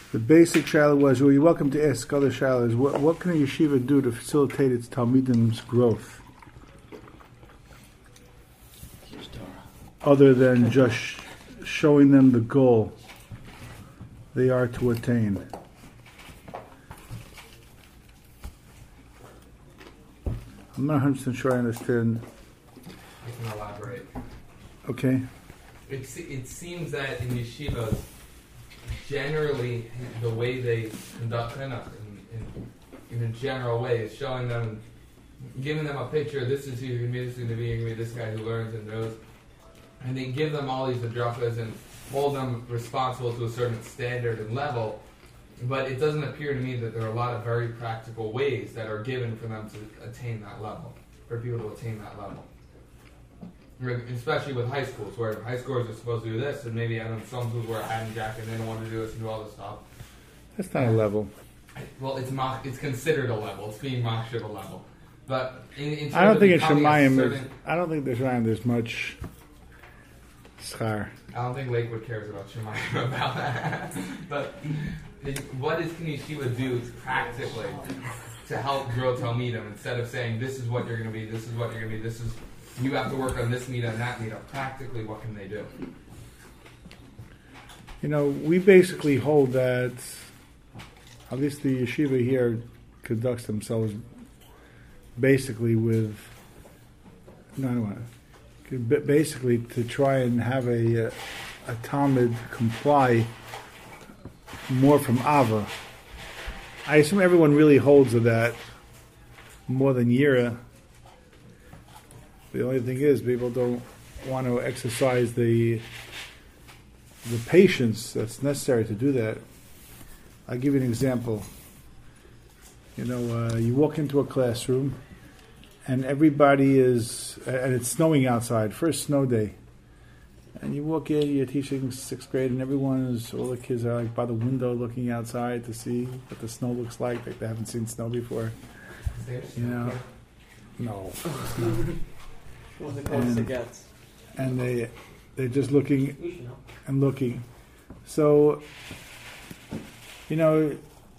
The basic shaila was, well, you're welcome to ask other shailas, what can a yeshiva do to facilitate its talmidim's growth? Other than just showing them the goal they are to attain. I'm not 100% sure I understand. I can elaborate. Okay. It seems that in yeshivas, generally, the way they conduct in a general way is showing them, giving them a picture. This is either going to be, this is going to be this guy who learns and knows, and they give them all these adrachas and hold them responsible to a certain standard and level. But it doesn't appear to me that there are a lot of very practical ways that are given for them to attain that level, for people to attain that level. Especially with high schools, where high schoolers are supposed to do this, and maybe I don't know, some schools wear a hat and jacket and they don't want to do this and do all this stuff. That's not a level. Well, it's considered a level. It's being machshav a level. But in I don't think in becoming a Shemayim certain- I don't think there's much schar. I don't think Lakewood cares about Shemayim about that. But what can yeshiva do practically to help grow Talmidim instead of saying, this is what you're going to be, this is what you're going to be, this is, you have to work on this midah and that midah. Practically, what can they do? You know, we basically hold that, at least the yeshiva here conducts themselves basically with, basically to try and have a Talmud comply more from Ava. I assume everyone really holds of that more than Yira. The only thing is, people don't want to exercise the patience that's necessary to do that. I'll give you an example. You know, you walk into a classroom, and everybody is, and it's snowing outside, first snow day. And you walk in, you're teaching 6th grade, and all the kids are like by the window looking outside to see what the snow looks like they haven't seen snow before. You know? No. And they're just looking and looking. So, you know,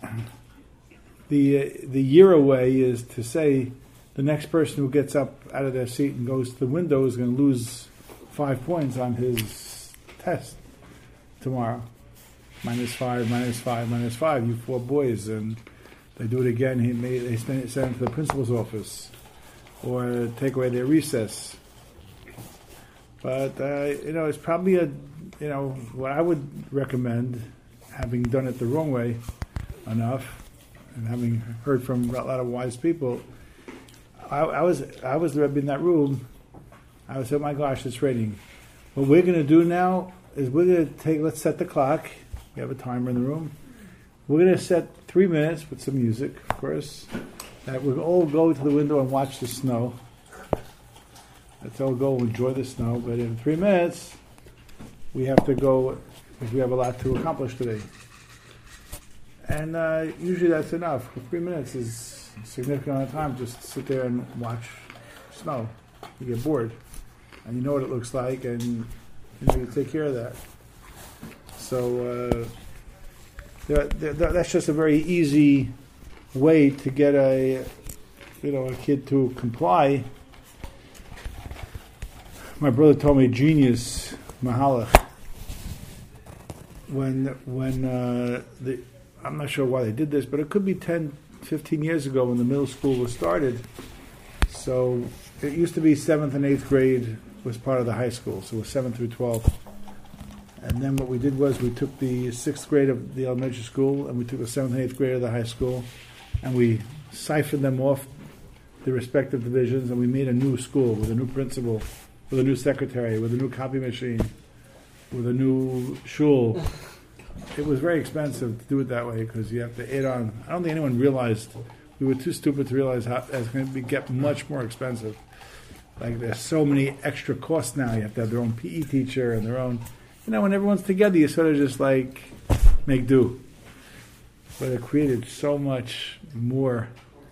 the year away is to say the next person who gets up out of their seat and goes to the window is going to lose 5 points on his test tomorrow. -5, -5, -5. You 4 boys, and they do it again. They send them to the principal's office or take away their recess. But you know, it's probably what I would recommend, having done it the wrong way enough, and having heard from a lot of wise people. I was the Rebbe in that room. I would say, oh my gosh, it's raining. What we're going to do now is let's set the clock. We have a timer in the room. We're going to set 3 minutes with some music, of course. That we'll all go to the window and watch the snow. Let's all go enjoy the snow. But in 3 minutes, we have to go, because we have a lot to accomplish today. And usually that's enough. 3 minutes is a significant amount of time just to sit there and watch snow. You get bored. And you know what it looks like, and you take care of that. So that's just a very easy way to get a kid to comply. My brother told me genius mahalach. When I'm not sure why they did this, but it could be 10, 15 years ago when the middle school was started. So it used to be 7th and 8th grade was part of the high school, so it was 7th through 12th. And then what we did was we took the 6th grade of the elementary school and we took the 7th and 8th grade of the high school, and we siphoned them off the respective divisions, and we made a new school with a new principal, with a new secretary, with a new copy machine, with a new shul. It was very expensive to do it that way because you have to add on. I don't think anyone realized. We were too stupid to realize how it's going to get much more expensive. Like, there's so many extra costs now. You have to have their own PE teacher and their own. When everyone's together, you sort of just like make do. But it created so much more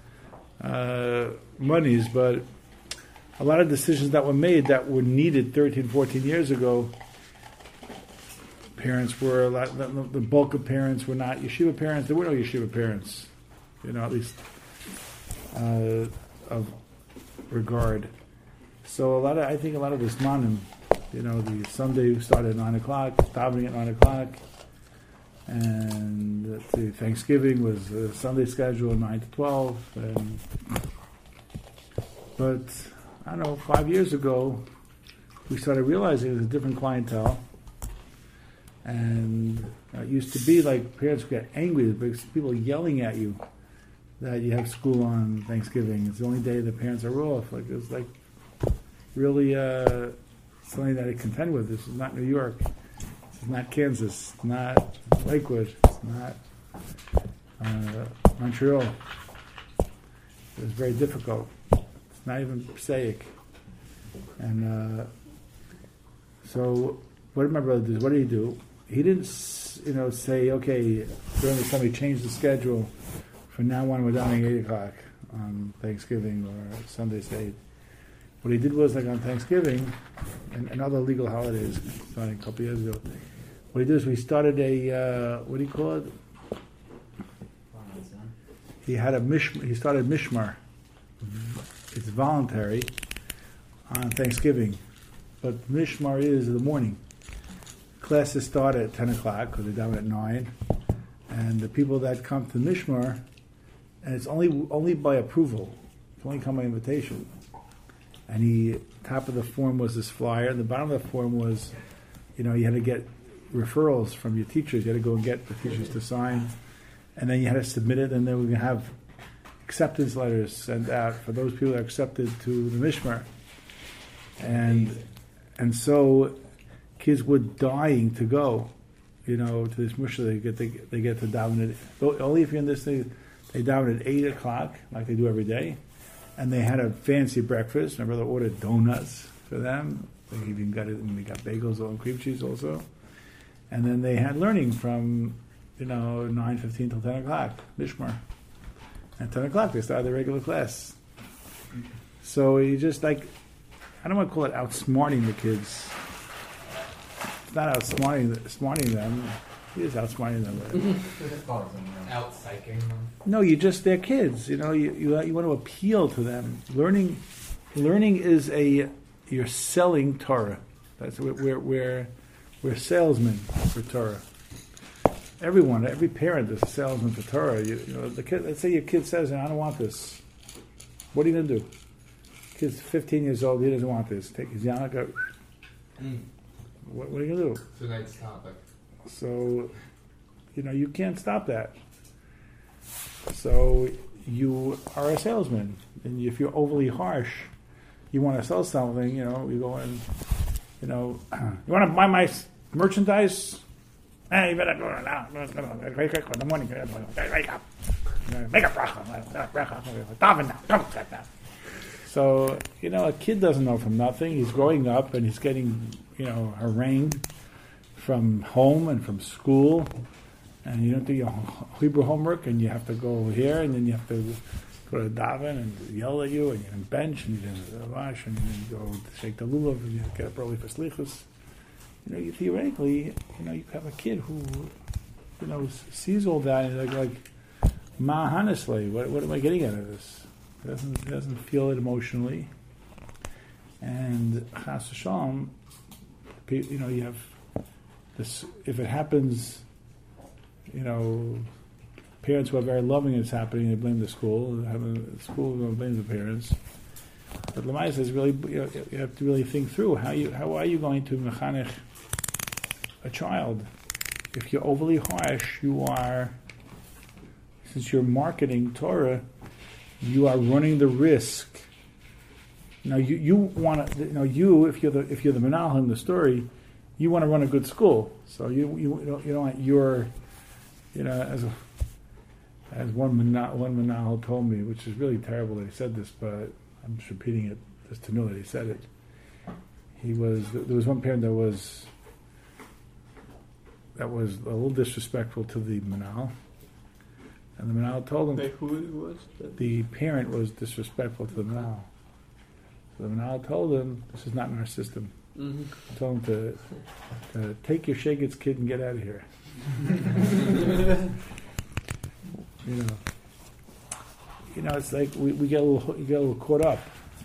monies. But a lot of decisions that were made that were needed 13, 14 years ago parents were a lot. The bulk of parents were not yeshiva parents. There were no yeshiva parents, at least of regard. So I think a lot of this manim, the Sunday started at 9:00, davening at 9:00, and the Thanksgiving was a Sunday schedule 9 to 12. But I don't know, 5 years ago, we started realizing it was a different clientele. And it used to be like parents would get angry, people yelling at you that you have school on Thanksgiving. It's the only day the parents are off. It's really something that I contend with. This is not New York. This is not Kansas. It's not Lakewood. It's not Montreal. It was very difficult. It's not even Passaic. And so what did my brother do? What did he do? He didn't, say, okay, during the summer he changed the schedule. From now on, we're down at 8:00 on Thanksgiving or Sunday State. What he did was, like on Thanksgiving and other legal holidays, starting a couple years ago, what he did is we started a, what do you call it? He started Mishmar. It's voluntary on Thanksgiving, but Mishmar is in the morning. Classes start at 10:00 because they're down at 9, and the people that come to Mishmar, and it's only by approval. It's only come by invitation. And top of the form was this flyer, and the bottom of the form was, you had to get referrals from your teachers. You had to go and get the teachers to sign, and then you had to submit it, and then we're going to have acceptance letters sent out for those people that are accepted to the Mishmar. And so kids were dying to go, to this Mishmar. They get to daven it. Only if you're in this thing, they daven at 8:00 like they do every day. And they had a fancy breakfast. My brother ordered donuts for them. They even got bagels and cream cheese also. And then they had learning from, 9:15 till 10:00, Mishmar. At 10:00 they started the regular class. So you just I don't want to call it outsmarting the kids. It's not outsmarting them. He is outsmarting them. Out-psyching them. No, they're kids. You want to appeal to them. Learning is you're selling Torah. That's we're salesmen for Torah. Every parent is a salesman for Torah. The kid. Let's say your kid says, "I don't want this." What are you going to do? Kid's 15 years old. He doesn't want this. Take his yarmulke. What are you going to do? Tonight's topic. So, you can't stop that. So you are a salesman, and if you're overly harsh, you want to sell something. You go in. You want to buy my merchandise? Hey, you better go now. In the morning, wake up. Make a bracha. Daven now. So, a kid doesn't know from nothing. He's growing up and he's getting, harangued from home and from school. And you don't do your Hebrew homework and you have to go over here and then you have to go to daven and yell at you and you're in bench and you're in wash and you go shake the lulav and you get up early for slichus. Theoretically, you have a kid who, sees all that and like, honestly, what am I getting out of this? He doesn't feel it emotionally. And chas v'shalom, you have this, if it happens, parents who are very loving it's happening, they blame the school, the school blames the parents. But Lamai says really, you have to really think through how are you going to mechanech a child? If you're overly harsh, since you're marketing Torah, you are running the risk. Now you want to, if you're the menahel in the story, you want to run a good school. So you don't want your, as one menahel told me, which is really terrible that he said this, but I'm just repeating it just to know that he said it. There was one parent that was a little disrespectful to the menahel. And the menahel told him... Who it was? The parent was disrespectful to the menahel. So the menahel told him, this is not in our system. Told him to take your Shagets kid and get out of here. It's like we get a little caught up,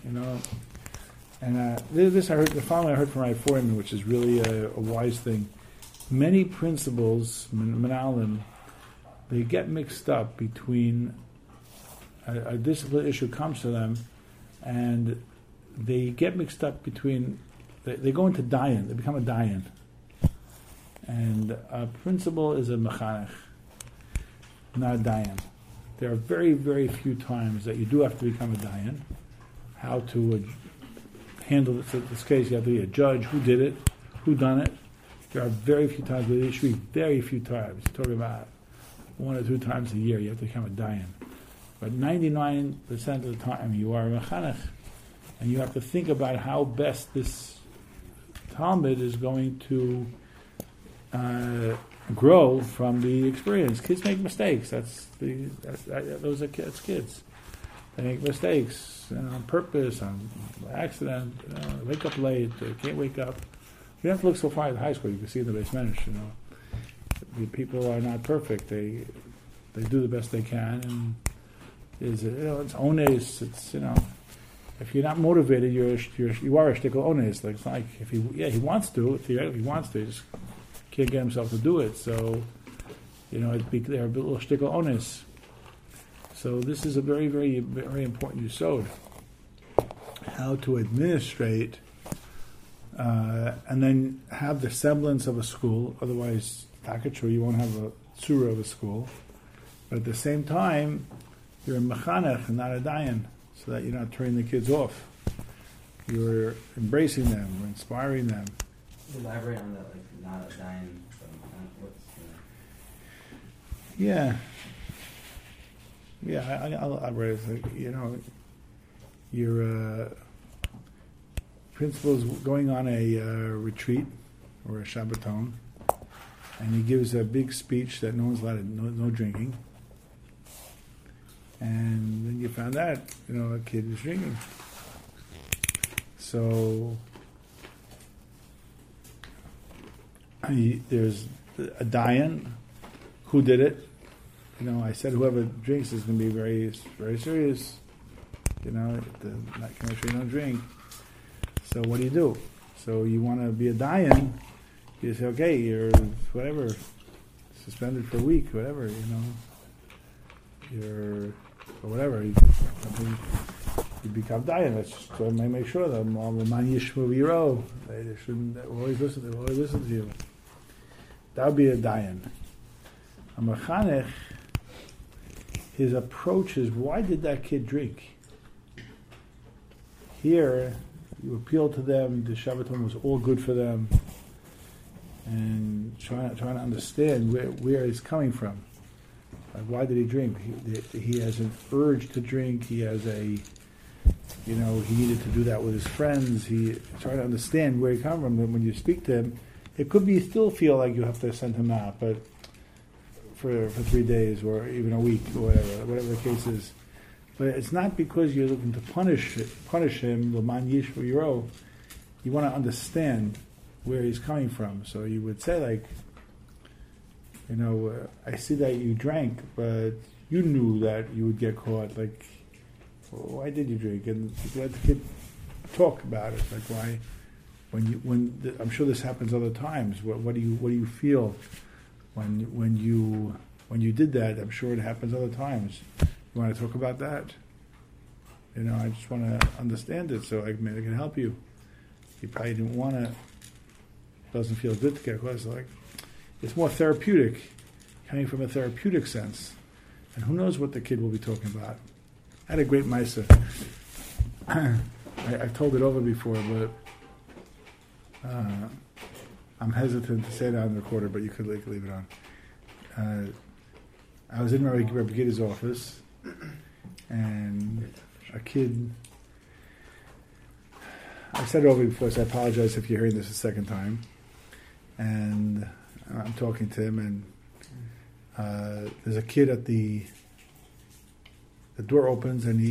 And this I heard. The following I heard from my foreman, which is really a wise thing. Many principals, Manalim, they get mixed up between a discipline issue comes to them, and they get mixed up between. They go into dayan. They become a dayan, and a principal is a mechanech, not a dayan. There are very, very few times that you do have to become a dayan. How to handle this case? You have to be a judge. Who did it? Who done it? There are very few times, but there should be very few times. You're talking about 1 or 2 times a year you have to become a dayan. But 99% of the time you are a mechanech, and you have to think about how best this Talmud is going to grow from the experience. Kids make mistakes. Those are kids. They make mistakes on purpose, on accident. They wake up late. They can't wake up. You don't have to look so far at high school. You can see in the base manager. The people are not perfect. They do the best they can, and it's ones. It's if you're not motivated, you are a shtickle ones. Like it's not like if he wants to. Theoretically, he wants to. He just can't get himself to do it. So they're a little shtickle ones. So this is a very, very, very important yesod. How to administrate and then have the semblance of a school. Otherwise, Takachu, you won't have a tzura of a school. But at the same time, you're a mechanech and not a dayan, so that you're not turning the kids off. You're embracing them, you're inspiring them. Elaborate on that, like not a dayan. Yeah, I'll elaborate. Your principal's going on a retreat or a Shabbaton, and he gives a big speech that no one's allowed to, no drinking. And then you found out, a kid was drinking. So there's a dayan. Who did it? I said whoever drinks is going to be very, very serious. Not can make sure you don't drink. So what do? So you want to be a dayan? You say, okay, you're whatever, suspended for a week, whatever. You're or whatever. You become dayan. Let's just make sure that all the man yishmu v'yiro. They shouldn't always listen. They will always listen to you. That would be a dayan. A mechanech, his approach is, why did that kid drink? Here, you appeal to them, the Shabbaton was all good for them, and trying to understand where he's coming from. Like, why did he drink? He has an urge to drink, he has he needed to do that with his friends, he trying to understand where he comes from. And when you speak to him, it could be you still feel like you have to send him out, but for 3 days or even a week or whatever the case is. But it's not because you're looking to punish him, l'man yishvu yiro. You want to understand where he's coming from. So you would say I see that you drank, but you knew that you would get caught. Like, why did you drink? And let the kid talk about it. Like, why? I'm sure this happens other times. What do you feel? When you did that? I'm sure it happens other times. You want to talk about that? I just want to understand it so I can help you. You probably didn't want to. Doesn't feel good to get close. It's more therapeutic, coming from a therapeutic sense. And who knows what the kid will be talking about? I had a great Maisa. I've told it over before, but I'm hesitant to say it on the recorder, but you could leave it on. I was in Rabbi Gid's office, and a kid, I said it over before, so I apologize if you're hearing this a second time. And I'm talking to him, and there's a kid at the door opens, and